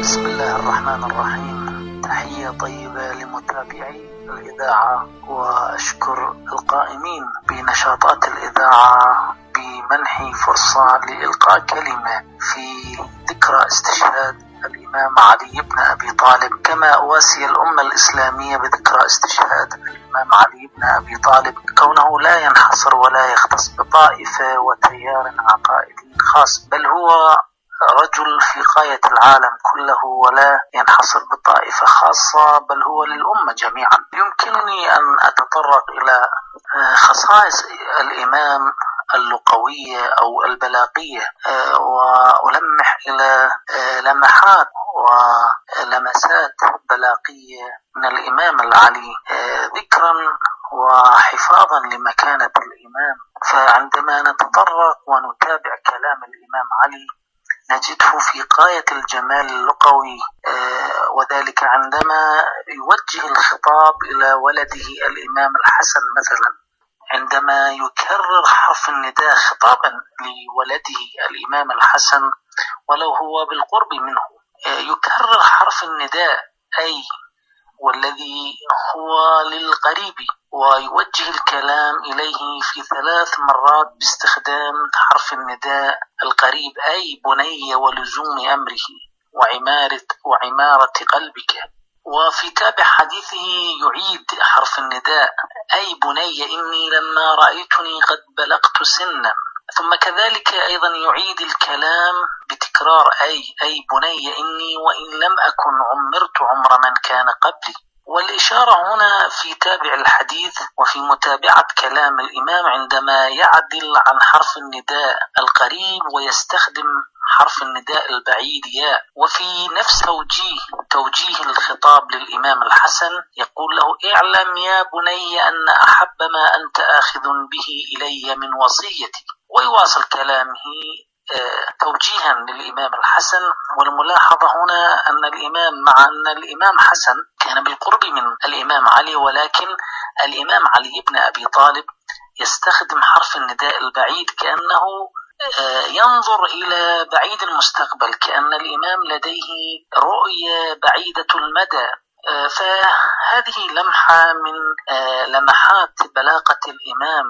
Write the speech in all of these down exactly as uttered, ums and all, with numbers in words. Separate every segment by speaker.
Speaker 1: بسم الله الرحمن الرحيم. تحية طيبة لمتابعي الإذاعة، وأشكر القائمين بنشاطات الإذاعة بمنحي فرصة لإلقاء كلمة في ذكرى استشهاد الإمام علي بن أبي طالب، كما أواسي الأمة الإسلامية بذكرى استشهاد الإمام علي بن أبي طالب، كونه لا ينحصر ولا يختص بطائفة وتيار عقائدي خاص، بل هو رجل في غاية العالم كله، ولا ينحصر بطائفة خاصة، بل هو للأمة جميعا. يمكنني أن أتطرق إلى خصائص الإمام اللغوية أو البلاغية، وألمح إلى لمحات ولمسات بلاغية من الإمام العلي ذكرا وحفاظا لمكانة الإمام. فعندما نتطرق ونتابع كلام الإمام علي نجده في غاية الجمال اللغوي، وذلك عندما يوجه الخطاب إلى ولده الإمام الحسن مثلا، عندما يكرر حرف النداء خطابا لولده الإمام الحسن ولو هو بالقرب منه، يكرر حرف النداء أي والذي هو للقريب، ويوجه الكلام إليه في ثلاث مرات باستخدام حرف النداء القريب أي بني ولزوم أمره وعمارة, وعمارة قلبك. وفي تابع حديثه يعيد حرف النداء أي بني إني لما رأيتني قد بلغت سنا، ثم كذلك أيضا يعيد الكلام بتكرار أي أي بني إني وإن لم أكن عمرت عمر من كان قبلي. والإشارة هنا في تابع الحديث وفي متابعة كلام الإمام عندما يعدل عن حرف النداء القريب ويستخدم حرف النداء البعيد ياء. وفي نفس توجيه توجيه الخطاب للإمام الحسن يقول له اعلم يا بني أن أحب ما أنت آخذ به إلي من وصيتي. ويواصل كلامه توجيها للإمام الحسن. والملاحظة هنا أن الإمام مع أن الإمام حسن كان بالقرب من الإمام علي، ولكن الإمام علي بن أبي طالب يستخدم حرف النداء البعيد كأنه ينظر إلى بعيد المستقبل، كأن الإمام لديه رؤية بعيدة المدى. فهذه لمحة من لمحات بلاغة الإمام.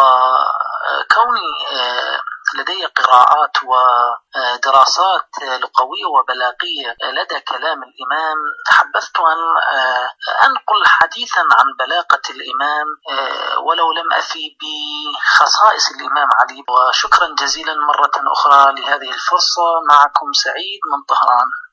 Speaker 1: وكوني لدي قراءات ودراسات لغوية وبلاغية لدى كلام الإمام، تحبذت أن أنقل حديثا عن بلاغة الإمام ولو لم أفي بخصائص الإمام علي. وشكرا جزيلا مرة أخرى لهذه الفرصة. معكم سعيد من طهران.